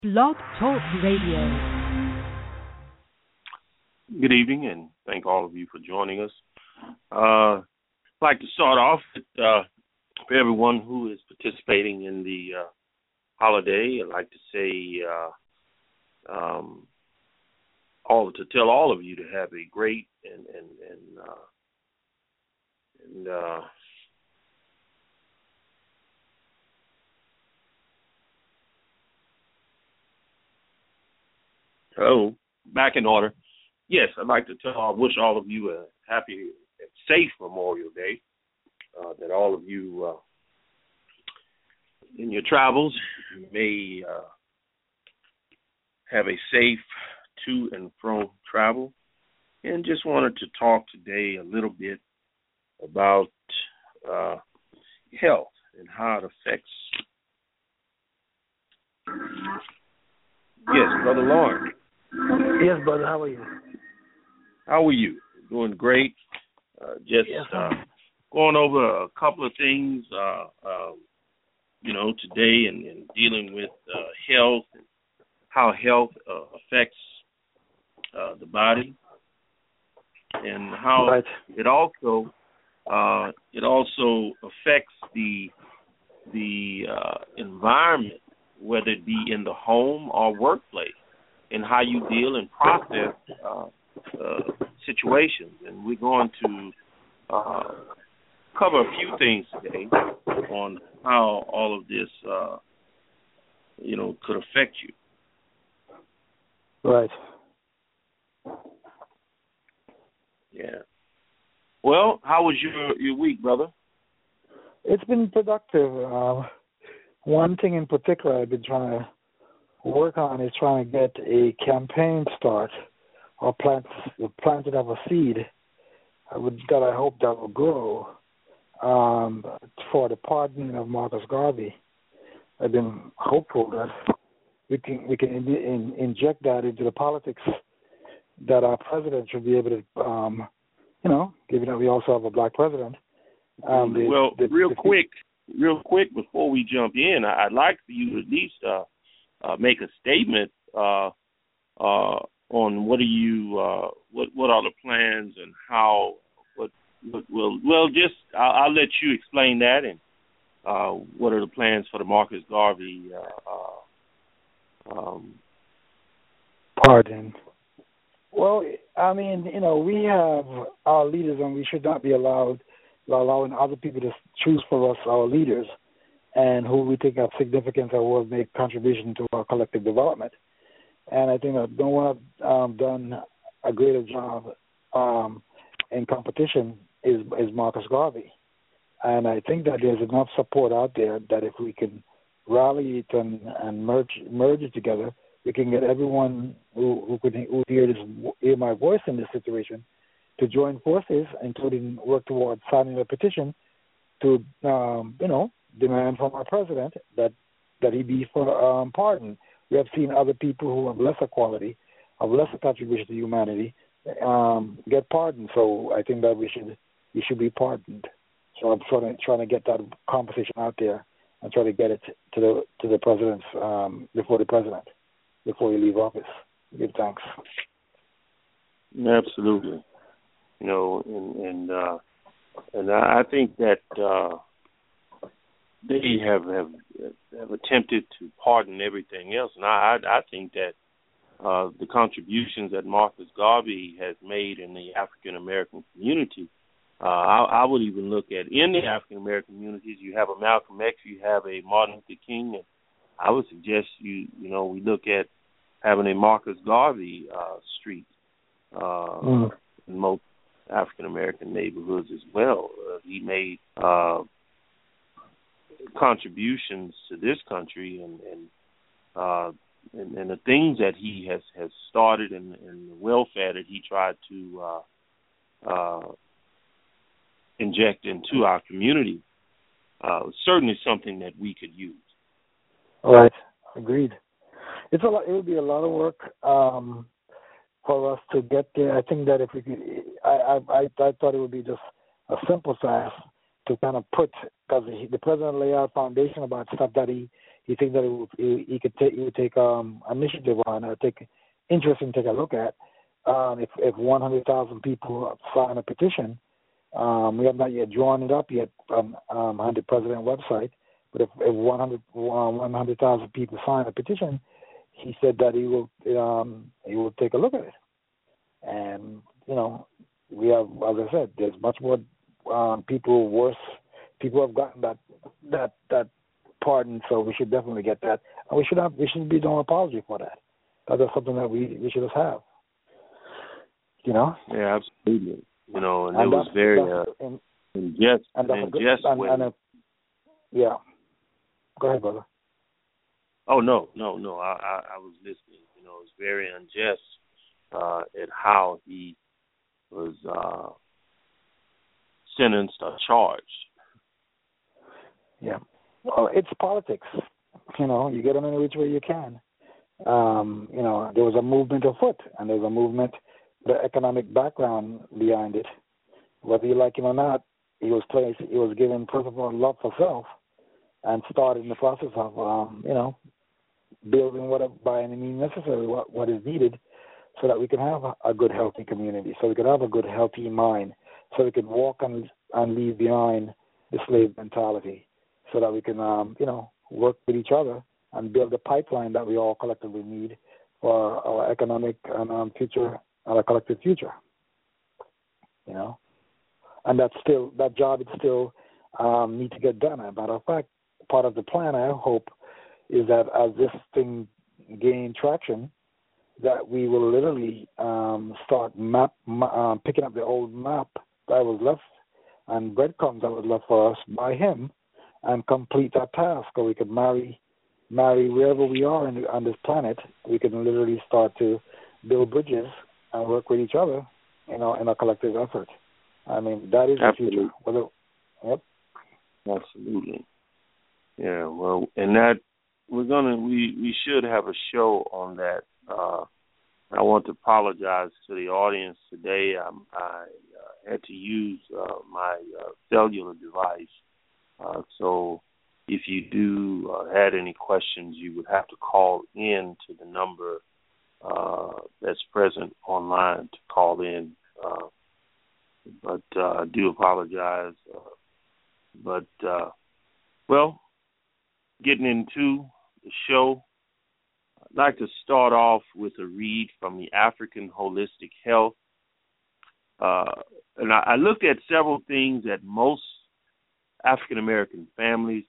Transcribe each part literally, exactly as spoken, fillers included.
Blog Talk Radio. Good evening, and thank all of you for joining us. Uh, I'd like to start off with, uh, for everyone who is participating in the uh, holiday. I'd like to say uh, um, all to tell all of you to have a great and and and, uh, and uh, oh, back in order. Yes, I'd like to tell, I wish all of you a happy and safe Memorial Day. Uh, that all of you uh, in your travels may uh, have a safe to and from travel. And just wanted to talk today a little bit about uh, health and how it affects. Yes, Brother Lauren. Yes, brother. How are you? How are you? Doing great. Uh, just yes, uh, going over a couple of things, uh, uh, you know, today and, and dealing with uh, health and how health uh, affects uh, the body, and how right. it also uh, it also affects the the uh, environment, whether it be in the home or workplace, and how you deal and process uh, uh, situations. And we're going to uh, cover a few things today on how all of this, uh, you know, could affect you. Right. Yeah. Well, how was your, your week, brother? It's been productive. Uh, one thing in particular I've been trying to work on is trying to get a campaign start or plant planted of a seed I would, that I hope that will grow um, for the pardoning of Marcus Garvey. I've been hopeful that we can we can in, in, inject that into the politics that our president should be able to, um, you know, given that we also have a black president. Um, the, well, the, real the, quick, real quick before we jump in, I'd like for you to at least uh, uh, make a statement uh, uh, on what are you, uh, what what are the plans and how, what, what well, well, just I'll, I'll let you explain that, and uh, what are the plans for the Marcus Garvey uh, uh, um, pardon. Well, I mean, you know, we have our leaders, and we should not be allowed allowing other people to choose for us our leaders and who we think have significance or will make contribution to our collective development. And I think that no one has um, done a greater job um, in competition is, is Marcus Garvey. And I think that there's enough support out there that if we can rally it and, and merge merge it together, we can get everyone who who could who hear this hear my voice in this situation to join forces, including work towards signing a petition to um, you know demand from our president that that he be for um, pardon. We have seen other people who have lesser quality, of lesser contribution to humanity, um, get pardoned. So I think that we should we should be pardoned. So I'm trying to trying to get that conversation out there and try to get it to the to the president's um, before the president before you leave office. Give thanks. Absolutely. You know, and and uh, and I think that uh, they have, have have attempted to pardon everything else, and I I, I think that uh, the contributions that Marcus Garvey has made in the African American community, uh, I, I would even look at in the African American communities. You have a Malcolm X, you have a Martin Luther King, and I would suggest you you know we look at having a Marcus Garvey uh, street uh, mm. in most African American neighborhoods as well. Uh, he made uh, contributions to this country, and and, uh, and and the things that he has, has started, and, and the welfare that he tried to uh, uh, inject into our community, uh, certainly something that we could use. All right, agreed. It's a lot. It would be a lot of work um, for us to get there. I think that if we could, I, I, I thought it would be just a simple task to kind of put, because the president laid out a foundation about stuff that he, he thinks that it would, he, he could take he would take um, initiative on or take interest in take a look at. Um, if if one hundred thousand people sign a petition, um, we have not yet drawn it up yet um, um, on the president website. But if, if one hundred thousand people sign a petition, he said that he will um, he will take a look at it. And you know, we have, as I said, there's much more um, people worse. People have gotten that that that pardon, so we should definitely get that, and we should have we should be doing an apology for that. That's something that we we should just have. You know? Yeah, absolutely. You know, and, and it was very uh, and, unjust. And that's and good, just and, way. and a, yeah. Go ahead, brother. Oh no, no, no. I, I, I was listening. You know, it was very unjust uh, at how he was uh, sentenced or charged. Yeah. Well, it's politics. You know, you get them in which way you can. Um, you know, there was a movement afoot, and there's a movement, the economic background behind it. Whether you like him or not, he was placed, he was given, first of all, love for self, and started in the process of, um, you know, building whatever, by any means necessary, what, what is needed so that we can have a, a good, healthy community, so we can have a good, healthy mind, so we can walk and, and leave behind the slave mentality, so that we can, um, you know, work with each other and build a pipeline that we all collectively need for our economic and um, future, our collective future. You know, and that's still that job is still um, need to get done. As a matter of fact, part of the plan, I hope, is that as this thing gain traction, that we will literally um, start map uh, picking up the old map that was left and breadcrumbs that was left for us by him, and complete that task, or we could marry. marry wherever we are in, on this planet. We can literally start to build bridges and work with each other, you know, in a collective effort. I mean, that is the future. Whether, yep. Absolutely. Yeah. Well, and that we're gonna we we should have a show on that. Uh, I want to apologize to the audience today. Um, I uh, had to use uh, my uh, cellular device, uh, so. If you do uh, had any questions, you would have to call in to the number uh, that's present online to call in. Uh, but uh, I do apologize. Uh, but, uh, well, getting into the show, I'd like to start off with a read from the African Holistic Health. Uh, and I, I looked at several things that most African-American families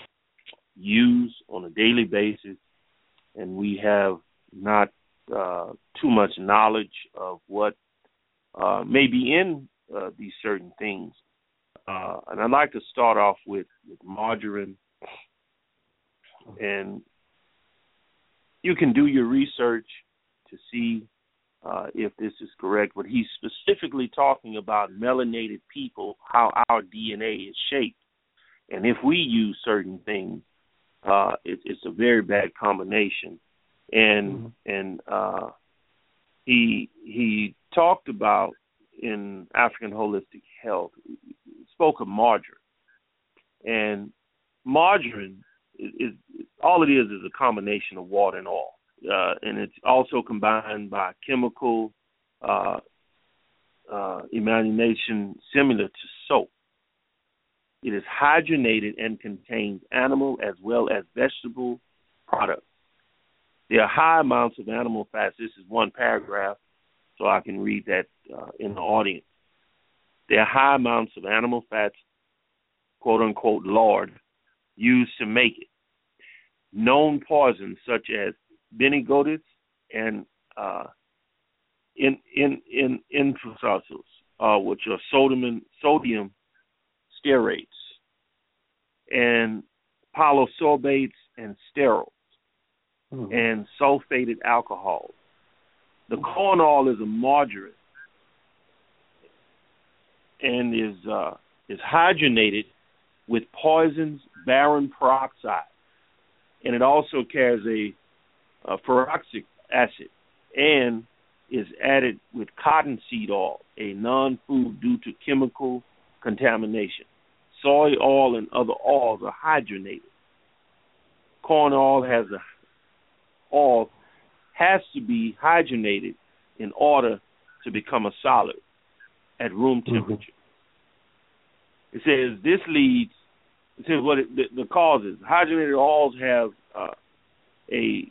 use on a daily basis, and we have not uh, too much knowledge of what uh, may be in uh, these certain things. Uh, and I'd like to start off with, with margarine. And you can do your research to see uh, if this is correct, but he's specifically talking about melanated people, how our D N A is shaped. And if we use certain things, uh, it, it's a very bad combination. And mm-hmm. and uh, he he talked about in African Holistic Health, spoke of margarine. And margarine is, is all it is is a combination of water and oil, uh, and it's also combined by chemical uh, uh, emanation similar to soap. It is hydrogenated and contains animal as well as vegetable products. There are high amounts of animal fats. This is one paragraph, so I can read that uh, in the audience. There are high amounts of animal fats, quote-unquote, lard, used to make it. Known poisons such as benigodis and uh, in in in infusols, uh, which are sodium sodium stearates, and pylosorbates and sterols, mm-hmm. and sulfated alcohols. The corn oil is a margarine and is uh, is hydrogenated with poisons, barium peroxide, and it also carries a, a ferulic acid and is added with cottonseed oil, a non-food due to chemical contamination. Soy oil and other oils are hydrogenated. corn oil has a oil has to be hydrogenated in order to become a solid at room temperature. Mm-hmm. It says this leads. It says what it, the, the causes. Hydrogenated oils have uh, a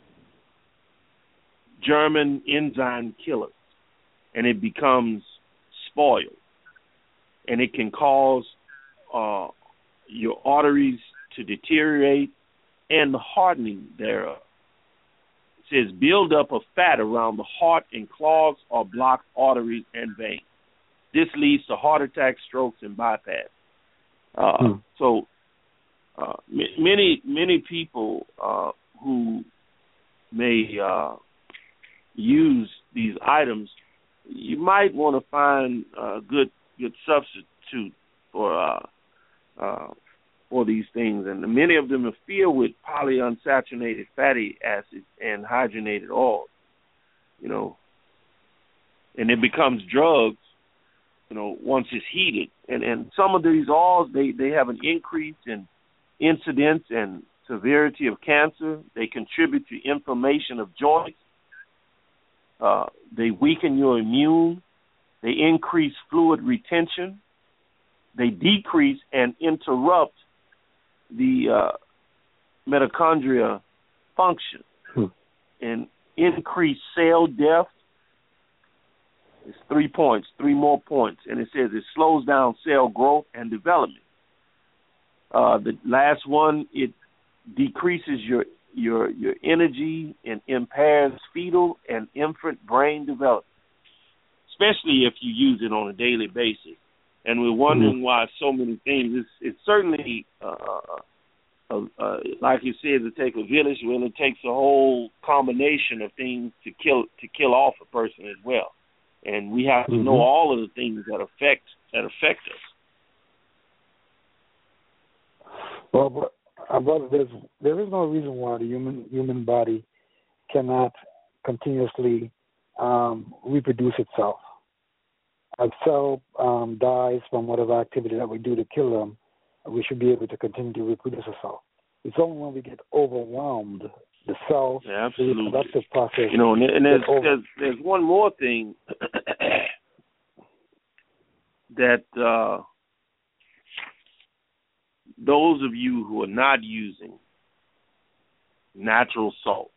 German enzyme killer, and it becomes spoiled, and it can cause uh, your arteries to deteriorate and the hardening thereof. It says build up of fat around the heart and clogs or blocked arteries and veins. This leads to heart attacks, strokes, and bypass. Uh, hmm. So uh, m- many many people uh, who may uh, use these items, you might want to find a good good substitute for uh, uh, for these things, and many of them are filled with polyunsaturated fatty acids and hydrogenated oils, you know, and it becomes drugs, you know, once it's heated. And and some of these oils, they, they have an increase in incidence and severity of cancer. They contribute to inflammation of joints. Uh, they weaken your immune. They increase fluid retention. They decrease and interrupt the uh, mitochondria function hmm. and increase cell death. It's three points, three more points, and it says it slows down cell growth and development. Uh, the last one, it decreases your your your energy and impairs fetal and infant brain development, especially if you use it on a daily basis. And we're wondering mm-hmm. why so many things. It's, it's certainly, uh, uh, uh, like you said, it takes a village. Well, it takes a whole combination of things to kill to kill off a person as well. And we have to mm-hmm. know all of the things that affect that affect us. Well, but, uh, brother, there's there is no reason why the human human body cannot continuously um, reproduce itself. A cell um, dies from whatever activity that we do to kill them, we should be able to continue to reproduce itself. It's only when we get overwhelmed, the cell, yeah, the reproductive process. You know, and, and there's, there's there's one more thing that uh, those of you who are not using natural salts,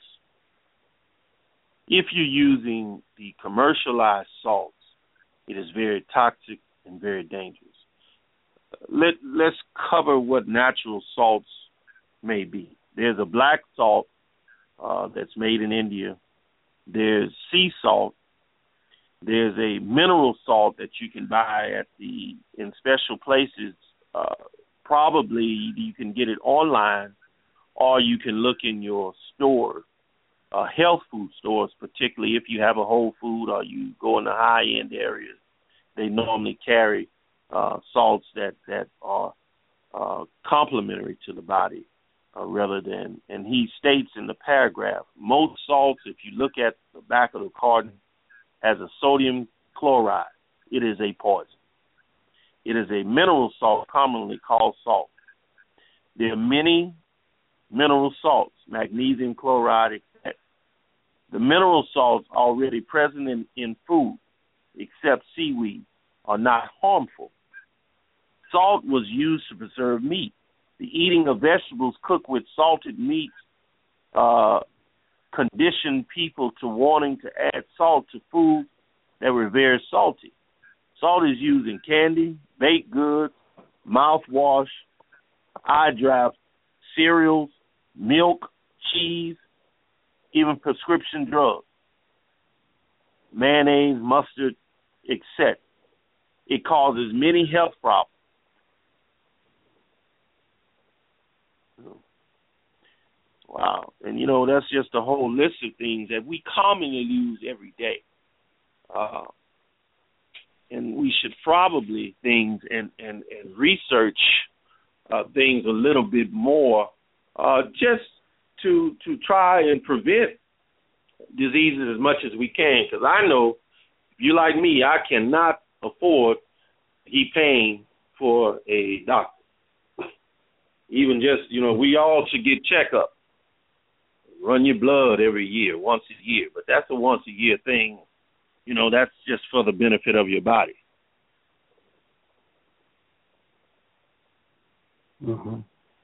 if you're using the commercialized salts, it is very toxic and very dangerous. Let, let's cover what natural salts may be. There's a black salt uh, that's made in India. There's sea salt. There's a mineral salt that you can buy at the in special places. Uh, probably you can get it online, or you can look in your store. Uh, health food stores, particularly if you have a Whole Food or you go in the high-end areas, they normally carry uh, salts that, that are uh, complementary to the body uh, rather than, and he states in the paragraph, most salts, if you look at the back of the carton, has a sodium chloride. It is a poison. It is a mineral salt commonly called salt. There are many mineral salts, magnesium chloride, et cetera. The mineral salts already present in, in food, except seaweed, are not harmful. Salt was used to preserve meat. The eating of vegetables cooked with salted meats uh, conditioned people to wanting to add salt to food that were very salty. Salt is used in candy, baked goods, mouthwash, eye drops, cereals, milk, cheese, even prescription drugs, mayonnaise, mustard, et cetera. It causes many health problems. Wow. And, you know, that's just a whole list of things that we commonly use every day. Uh, and we should probably things and, and, and research uh, things a little bit more uh, just to to try and prevent diseases as much as we can. Because I know, if you like me, I cannot afford to keep paying for a doctor. Even just, you know, we all should get checkups. run your blood every year, once a year. But that's a once a year thing. You know, that's just for the benefit of your body. Mhm.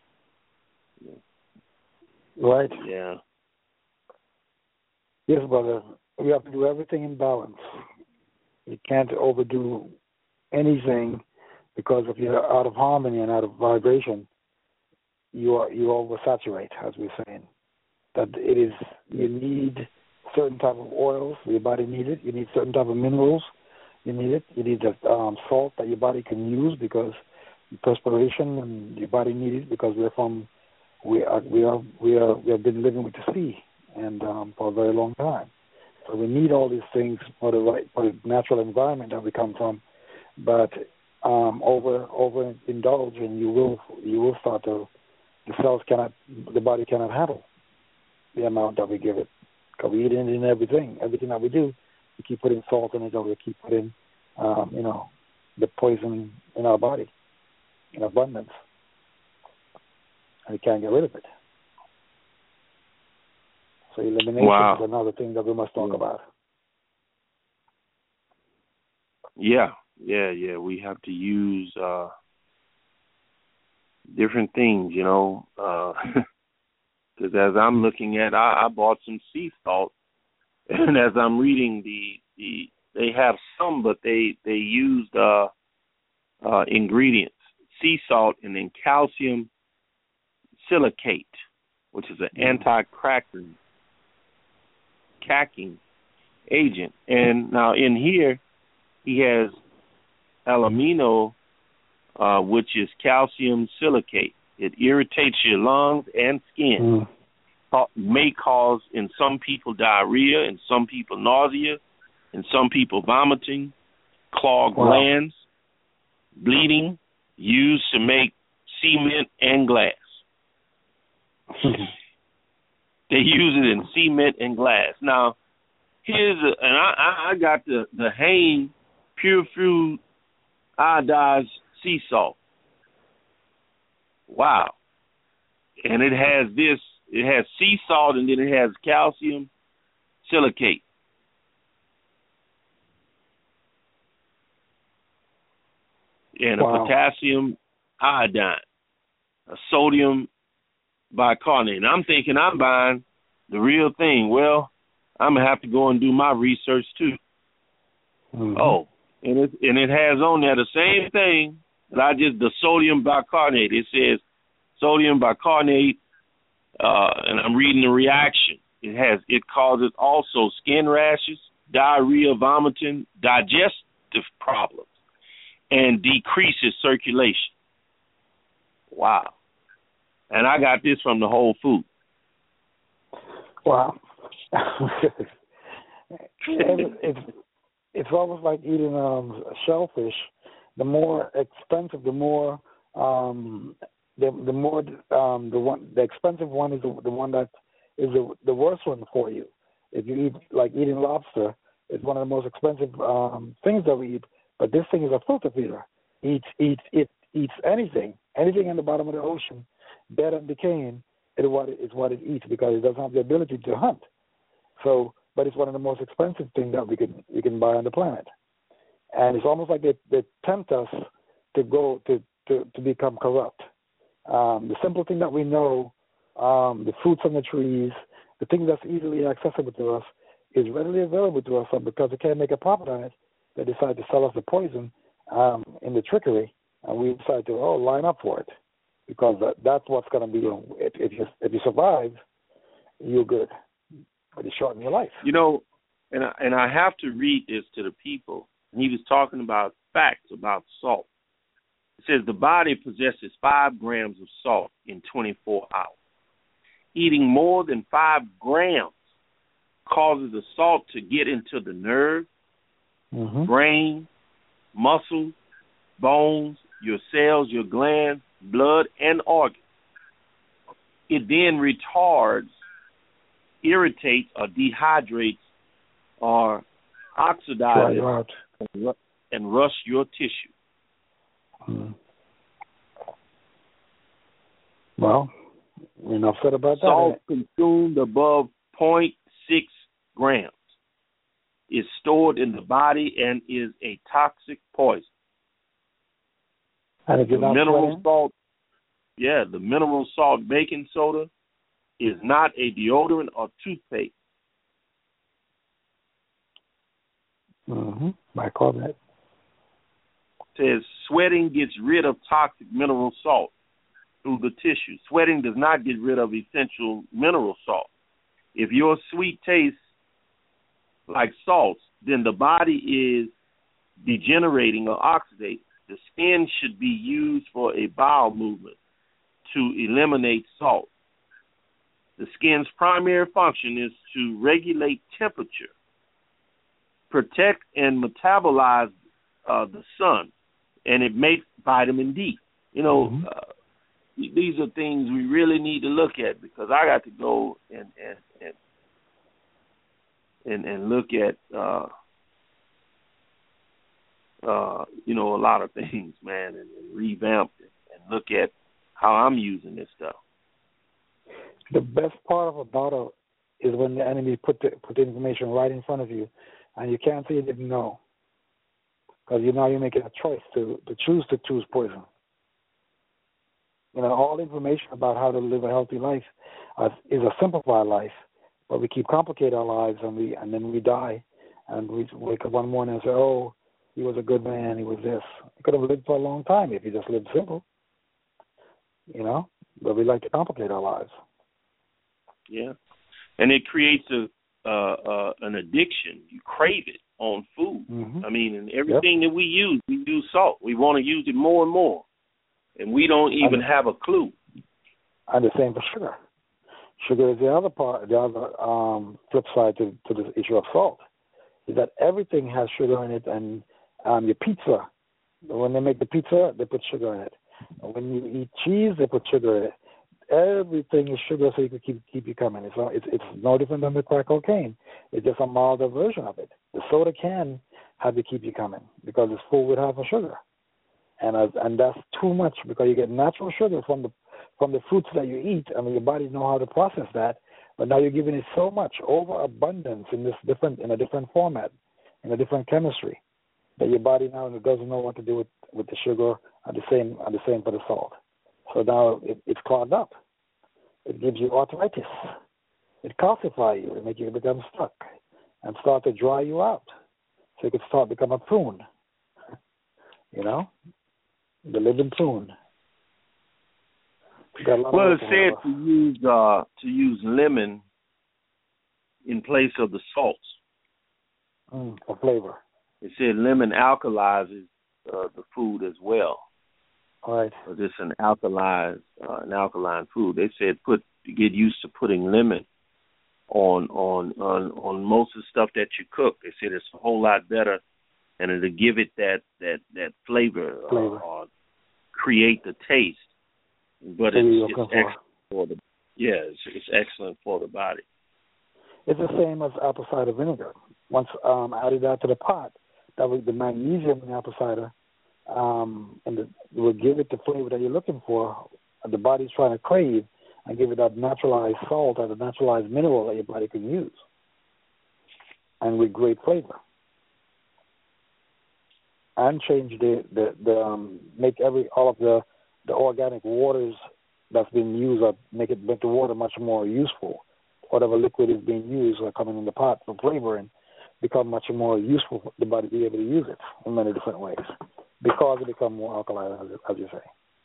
Right. Yeah. Yes, brother. We have to do everything in balance. You can't overdo anything, because if you're out of harmony and out of vibration, you are you oversaturate, as we're saying. That it is you need certain type of oils, your body needs it. You need certain type of minerals, you need it. You need the um, salt that your body can use, because perspiration and your body needs it, because we're from we are we are we are we have been living with the sea and um, for a very long time. So we need all these things for the right for the natural environment that we come from. But um, over over indulge, and you will you will start to the cells cannot the body cannot handle the amount that we give it, because we eat it in everything everything that we do. We keep putting salt in it, or we keep putting um, you know the poison in our body in abundance, and we can't get rid of it. So elimination wow. is another thing that we must talk yeah. about. Yeah, yeah, yeah. We have to use uh, different things, you know, because uh, as I'm looking at, I, I bought some sea salt, and as I'm reading the the, they have some, but they they used uh, uh, ingredients, sea salt, and then calcium silicate, which is an Mm-hmm. anti-cracking cracking agent. And now in here, he has alumino, uh, which is calcium silicate. It irritates your lungs and skin. Mm. Ca- may cause in some people diarrhea, in some people nausea, in some people vomiting, clogged Wow. glands, bleeding, used to make cement and glass. They use it in cement and glass. Now, here's a, and I, I got the, the Hain Pure Food Iodized Sea Salt. Wow. And it has this, it has sea salt, and then it has calcium silicate. And Wow. a potassium iodine, a sodium bicarbonate. And I'm thinking I'm buying the real thing. Well, I'm going to have to go and do my research too. Mm-hmm. Oh, and it, and it has on there the same thing that I just, the sodium bicarbonate. It says sodium bicarbonate, uh, and I'm reading the reaction. It has, it causes also skin rashes, diarrhea, vomiting, digestive problems, and decreases circulation. Wow. And I got this from the Whole Foods. Wow. it's, it's almost like eating um, shellfish. The more expensive, the more um, the the more um, the one the expensive one is the, the one that is the the worst one for you. If you eat like eating lobster, it's one of the most expensive um, things that we eat. But this thing is a filter feeder. Eats eats it eats anything, anything in the bottom of the ocean, dead and decaying. It what is what it eats, because it doesn't have the ability to hunt. So, but it's one of the most expensive things that we can we can buy on the planet. And it's almost like they, they tempt us to go to, to, to become corrupt. Um, the simple thing that we know, um, the fruits on the trees, the thing that's easily accessible to us is readily available to us. So because they can't make a profit on it, they decide to sell us the poison um, in the trickery, and we decide to oh line up for it, because that, that's what's going to be. If, if you if you survive, you're good, but you shorten your life. You know, and I, and I have to read this to the people. He was talking about facts about salt. It says the body possesses five grams of salt in twenty-four hours. Eating more than five grams causes the salt to get into the nerve, mm-hmm. brain, muscles, bones, your cells, your glands, blood, and organs. It then retards, irritates, or dehydrates, or oxidizes right. and rust your tissue. Hmm. Well, Enough said about that. Salt consumed above zero point six grams is stored in the body and is a toxic poison. And if you're the not mineral sweating? salt, yeah, the mineral salt baking soda is not a deodorant or toothpaste. Mm-hmm. I call that. Says sweating gets rid of toxic mineral salt through the tissue. Sweating does not get rid of essential mineral salt. If your sweet tastes like salts, then the body is degenerating or oxidating. The skin should be used for a bowel movement to eliminate salt. The skin's primary function is to regulate temperature, protect and metabolize uh, the sun, and it makes vitamin D. You know, mm-hmm. uh, these are things we really need to look at, because I got to go and and and and, and look at uh, uh, you know, a lot of things, man, and, and revamp it and look at how I'm using this stuff. The best part of a bottle is when the enemy put the put the information right in front of you, and you can't say you didn't know, because you now you're making a choice to, to choose to choose poison. You know, all information about how to live a healthy life uh, is a simplified life, but we keep complicating our lives, and we and then we die, and we wake up one morning and say, "Oh, he was a good man. He was this." He could have lived for a long time if he just lived simple. You know, but we like to complicate our lives. Yeah, and it creates a uh, uh, an addiction. You crave it on food. Mm-hmm. I mean, in everything yep. that we use, we use salt. We want to use it more and more, and we don't even and, have a clue. And the same for sugar. Sugar is the other part, the other um, flip side to, to the issue of salt, is that everything has sugar in it, and um, your pizza, when they make the pizza, they put sugar in it. When you eat cheese, they put sugar in it. Everything is sugar, so you can keep keep you coming. It's, not, it's it's no different than the crack cocaine. It's just a milder version of it. The soda can have to keep you coming because it's full with half of sugar, and uh, and that's too much, because you get natural sugar from the from the fruits that you eat. I mean, your body knows how to process that, but now you're giving it so much overabundance in this different in a different format, in a different chemistry, that your body now doesn't know what to do with, with the sugar and the same and the same for the salt. So now it, it's clogged up. It gives you arthritis. It calcifies you. It makes you become stuck and start to dry you out. So you could start to become a prune. You know, the living prune. Well, it's said to use uh, to use lemon in place of the salts. Mm, for flavor. It said lemon alkalizes uh, the food as well. All right. So this an alkaline, uh, an alkaline food. They said put get used to putting lemon on on on on most of the stuff that you cook. They said it's a whole lot better, and it'll give it that that that flavor, flavor. Uh, or create the taste. But it's, it's excellent for the yeah, it's, it's excellent for the body. It's the same as apple cider vinegar. Once um, added that to the pot, that was the magnesium in the apple cider. Um, and it will give it the flavor that you're looking for. The body's trying to crave, and give it that naturalized salt or the naturalized mineral that your body can use, and with great flavor. And change the the, the um, make every all of the, the organic waters that's being used, or make it make the water much more useful. Whatever liquid is being used or coming in the pot for flavoring, become much more useful for the body to be able to use it in many different ways, because it becomes more alkaline, as, as you say.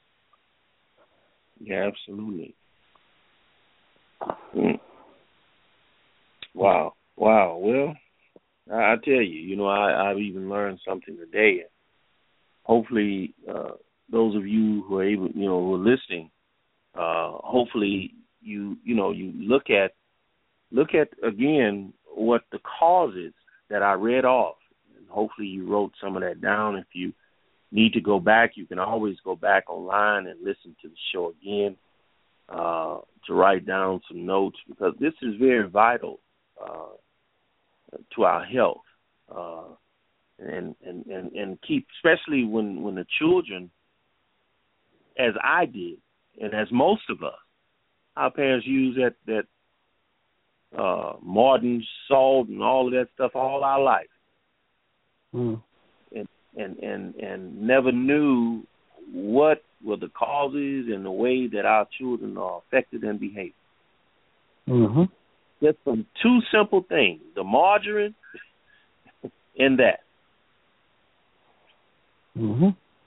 Yeah, absolutely. Mm. Wow, wow. Well, I, I tell you, you know, I, I've even learned something today. Hopefully, uh, those of you who are able, you know, who are listening, uh, hopefully you, you know, you look at, look at again what the causes that I read off, and hopefully you wrote some of that down. If you need to go back, you can always go back online and listen to the show again, uh, to write down some notes, because this is very vital uh, to our health, uh, and, and, and, and keep, especially when, when the children, as I did, and as most of us, our parents used that that uh, Martin salt and all of that stuff all our life, mm. and and and and never knew what were the causes and the way that our children are affected and behave. Mm-hmm. Just from two simple things: the margarine and that. Mm-hmm.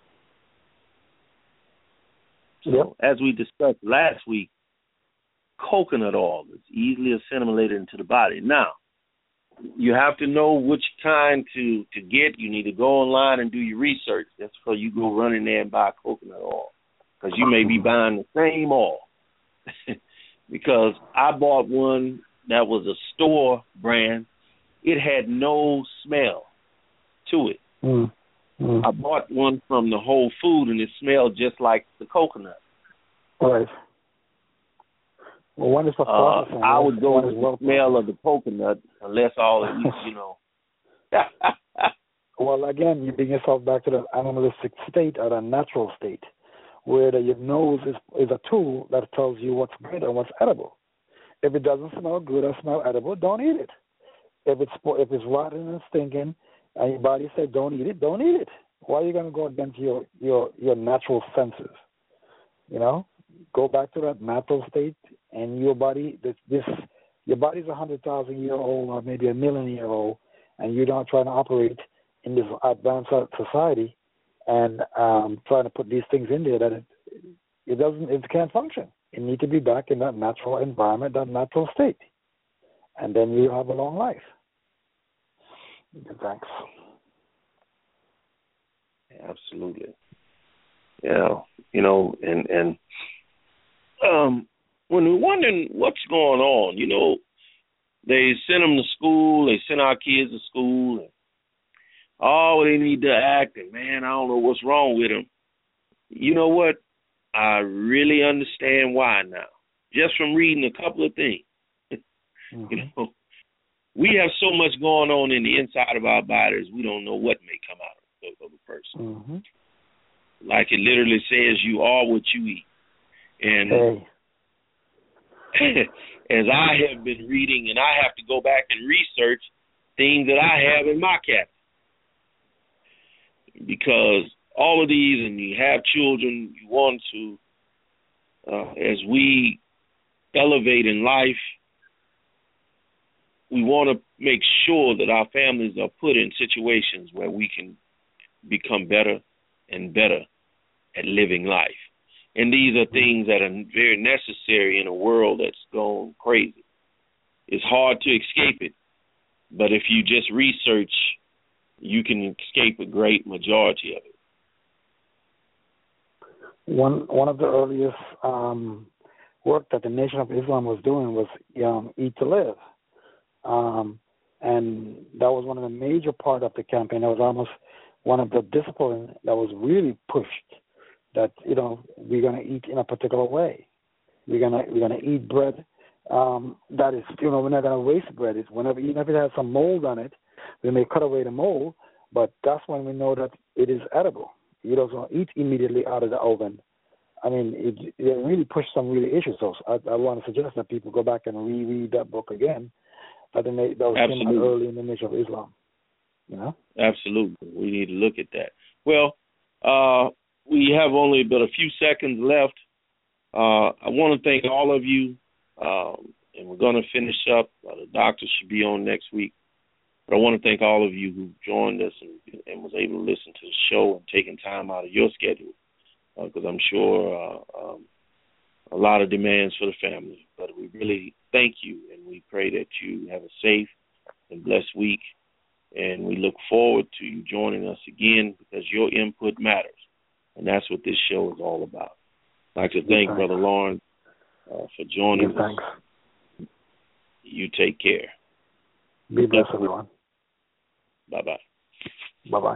So, yep. as we discussed last week, coconut oil is easily assimilated into the body. Now, you have to know which kind to, to get. You need to go online and do your research. That's before you go run in there and buy coconut oil, because you may be buying the same oil. Because I bought one that was a store brand. It had no smell to it. Mm. Mm. I bought one from the Whole Food, and it smelled just like the coconut. Right. Well, one is for processing. Uh, I would go with the well smell of the coconut, unless all of these, you know. Well, again, you bring yourself back to the animalistic state or the natural state, where the, your nose is, is a tool that tells you what's good and what's edible. If it doesn't smell good or smell edible, don't eat it. If it's if it's rotten and stinking, and your body said don't eat it, don't eat it. Why are you going to go against your, your, your natural senses? You know, go back to that natural state, and your body this, this your body's a hundred thousand year old or maybe a million year old, and you're not trying to operate in this advanced society and um, trying to put these things in there that it, it doesn't it can't function. It needs to be back in that natural environment, that natural state, and then you have a long life. Thanks. Absolutely. Yeah, you know, and and um, when we're wondering what's going on, you know, they send them to school, they send our kids to school, and oh, they need to act, and man, I don't know what's wrong with them. You know what? I really understand why now, just from reading a couple of things. Mm-hmm. You know, we have so much going on in the inside of our bodies, we don't know what may come out of, of a person. Mm-hmm. Like it literally says, you are what you eat. And hey. as I have been reading, and I have to go back and research things that I have in my cabinet, because all of these, and you have children, you want to, uh, as we elevate in life, we want to make sure that our families are put in situations where we can become better and better at living life. And these are things that are very necessary in a world that's gone crazy. It's hard to escape it, but if you just research, you can escape a great majority of it. One one of the earliest um, work that the Nation of Islam was doing was um, Eat to Live. Um, and that was one of the major part of the campaign. That was almost one of the disciplines that was really pushed, that, you know, we're going to eat in a particular way. We're going to we're gonna eat bread um, that is, you know, we're not going to waste bread. It's whenever, even if it has some mold on it, we may cut away the mold, but that's when we know that it is edible. You don't eat immediately out of the oven. I mean, it, it really pushed some really issues. So I, I want to suggest that people go back and reread that book again. That, in the, that was came out early in the Nation of Islam. You know? Absolutely. We need to look at that. Well, uh, we have only but a few seconds left. Uh, I want to thank all of you, um, and we're going to finish up. Uh, the doctor should be on next week. But I want to thank all of you who joined us and, and was able to listen to the show and taking time out of your schedule, because uh, I'm sure uh, um, a lot of demands for the family. But we really thank you, and we pray that you have a safe and blessed week. And we look forward to you joining us again, because your input matters. And that's what this show is all about. I'd like to thank thanks. Brother Lauren uh, for joining Good us. Thanks. You take care. Be blessed, everyone. Bye-bye. Bye-bye.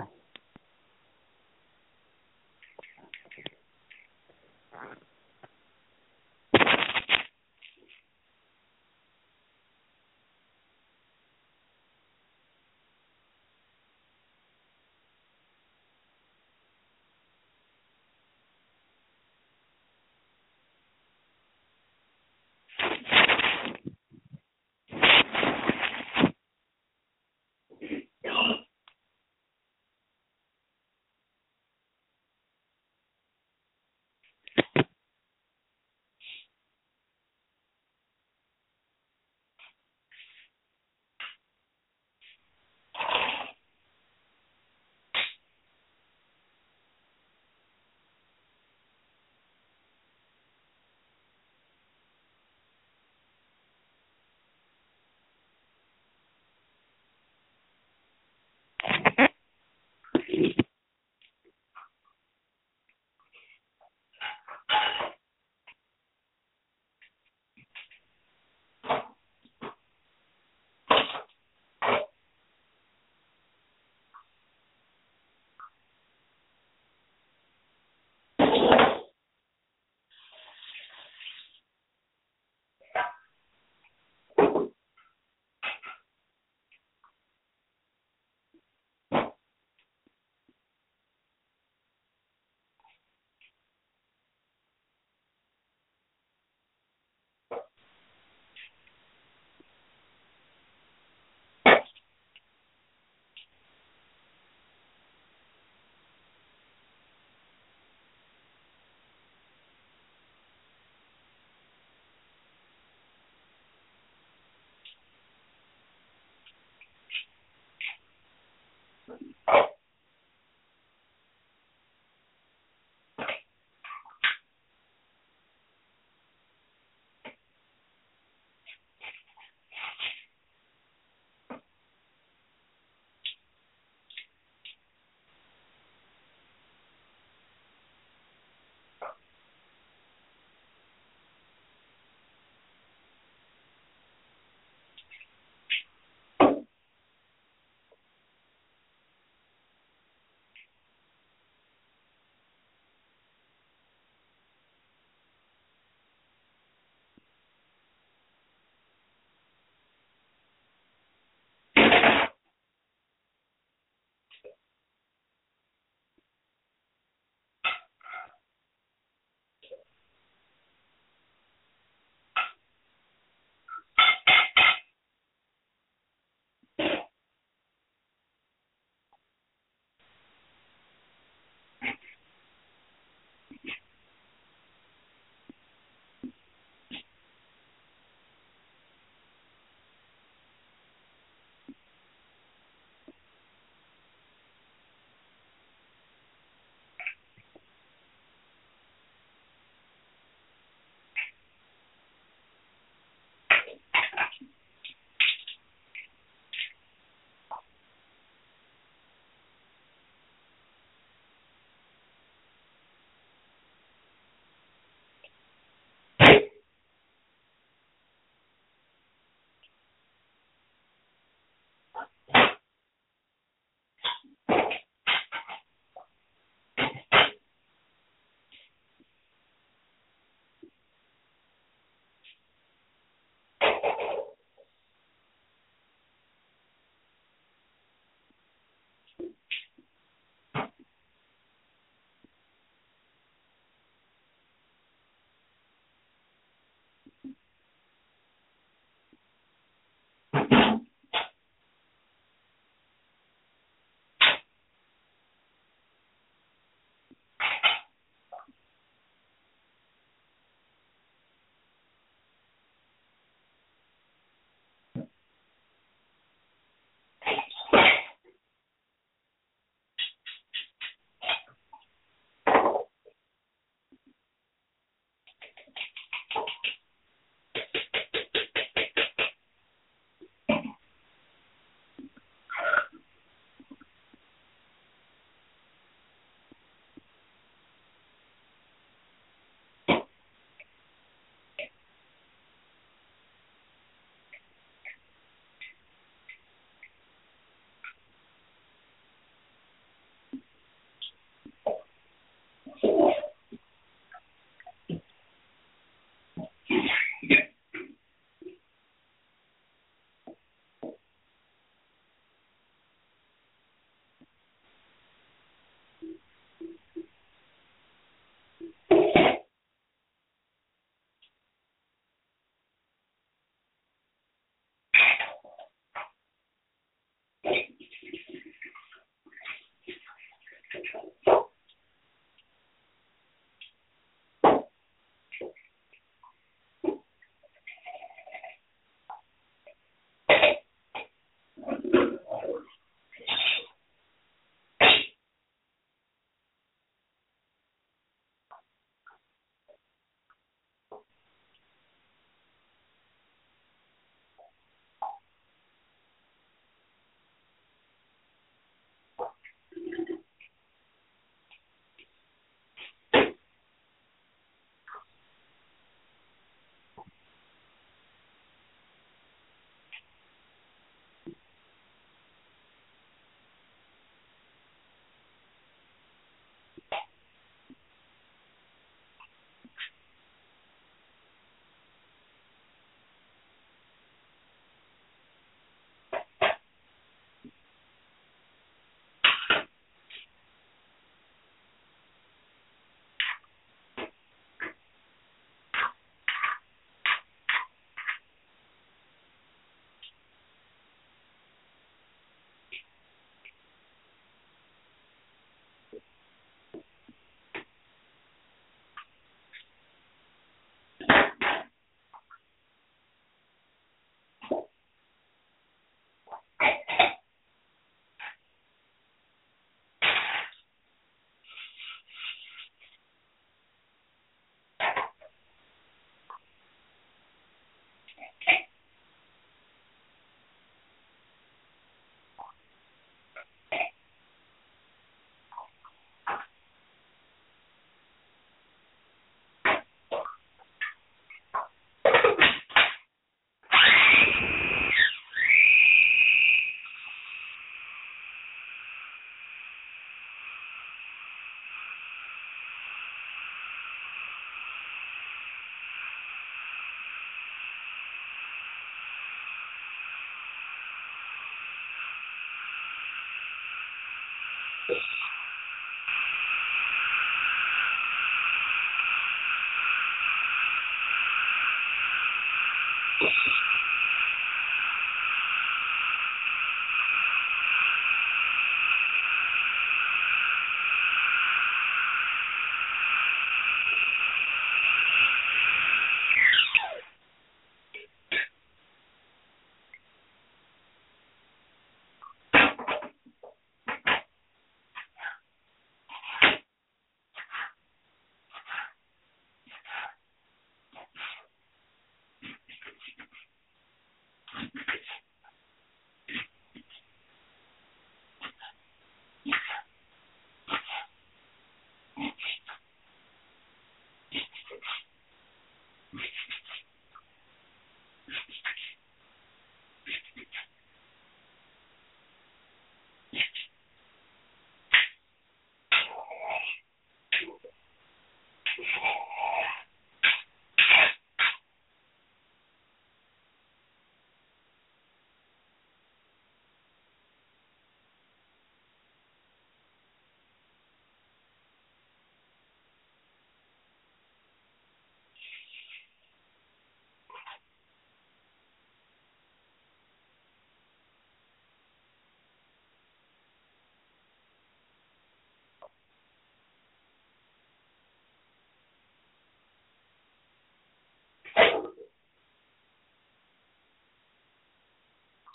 Yes.